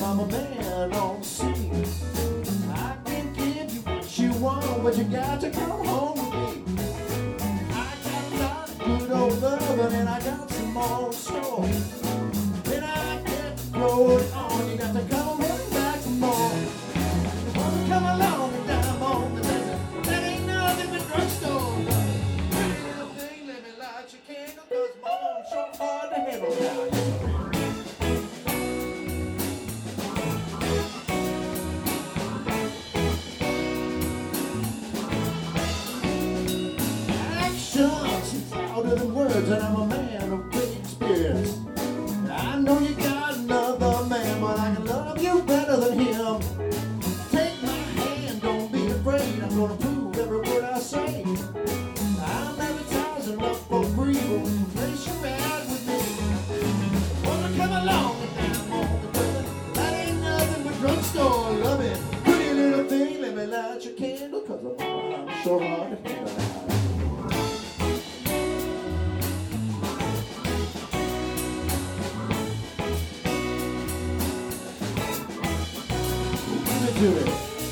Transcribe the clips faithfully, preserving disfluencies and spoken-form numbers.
I'm a man on the scene. I can give you what you want, but you got to come home with me. I got a lot of good old loving, and I got some more in store. When I get to blow it on, you got to come running back for more. Wanna come along and dime on the desert? That ain't nothing but drugstore. Pretty little thing, let me light your candle, 'cause mom's so hard to handle now. Actions louder than words, and I'm a man of great experience. I know you got another man, but I can love you better than him. Take my hand, don't be afraid. I'm gonna prove every word I say. I'm advertising love for free, but when you place your ad with me, wanna come along and down on the river? That ain't nothing but drugstore loving. Pretty little thing, let me light your candle, 'cause I'm, I'm so hard to handle. Do it.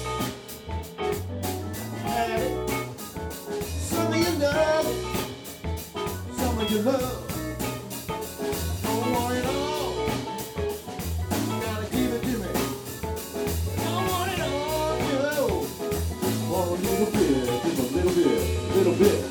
Have it. Some of you love it, some of you love. Don't want it all. You gotta give it to me. Don't want it all, yo. Want a little bit, just a little bit, little bit.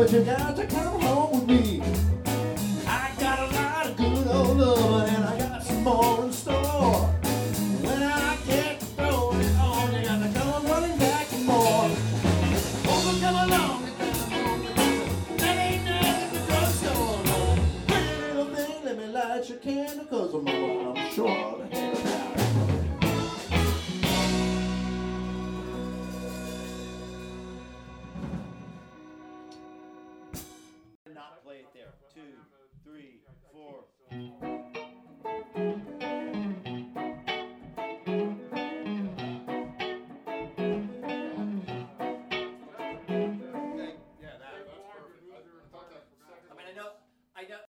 but you got to come home with me. I got a lot of good old love, and I got some more in store. When I get throwing it on, you got to come running back for more. Oh, come along, that ain't nothing but drugstore. Pretty little thing, let me light your candle, cause I'm, I'm sure to head about it. Not play it there. Two, three, four.